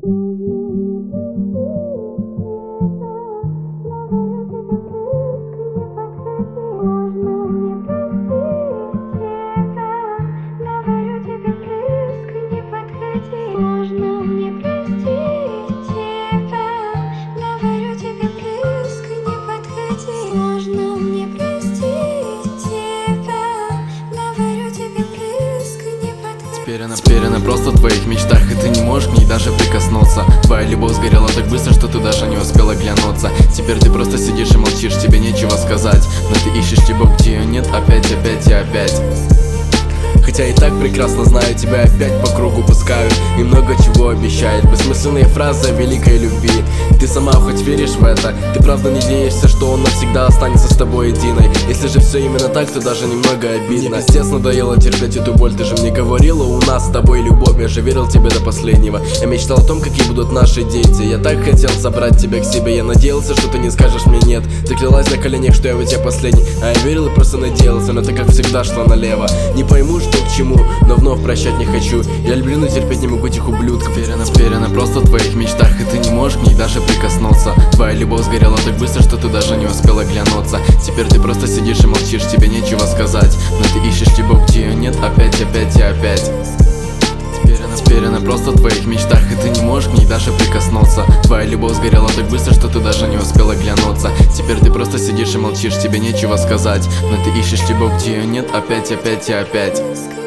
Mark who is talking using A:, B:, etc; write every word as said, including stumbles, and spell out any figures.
A: Теперь она, теперь она просто в твоих мечтах, и ты не можешь к ней даже прикоснуться. Твоя любовь сгорела так быстро, что ты даже не успела глянуться. Теперь ты просто сидишь и молчишь, тебе нечего сказать. Но ты ищешь любовь, где ее нет, опять, опять и опять. Хотя и так прекрасно знаю, тебя опять по кругу пускают и много чего обещают. Бессмысленные фразы о великой любви. Ты сама хоть веришь в это? Ты правда надеешься, что он навсегда останется с тобой единой? Если же все именно так, то даже немного обидно. Мне пиздец надоело терпеть эту боль. Ты же мне говорила, у нас с тобой любовь. Я же верил тебе до последнего. Я мечтал о том, какие будут наши дети. Я так хотел забрать тебя к себе. Я надеялся, что ты не скажешь мне нет. Ты клялась на коленях, что я у тебя последний. А я верил и просто надеялся, но ты как всегда шла налево. Не пойму, что к чему, но вновь прощать не хочу. Я люблю, но терпеть не могу этих ублюдков. Теперь она, теперь она просто в твоих мечтах, и ты не можешь к ней даже прикоснуться. Твоя любовь сгорела так быстро, что ты даже не успела глянуться. Теперь ты просто сидишь и молчишь, тебе нечего сказать. Но ты ищешь любовь, где ее нет, опять, опять и опять. Теперь она, теперь она просто в твоих мечтах, и ты не можешь к ней даже прикоснуться. Твоя любовь сгорела так быстро, что ты даже не успела глянуться. Теперь ты просто сидишь и молчишь, тебе нечего сказать. Но ты ищешь любовь, где ее нет, опять, опять и опять.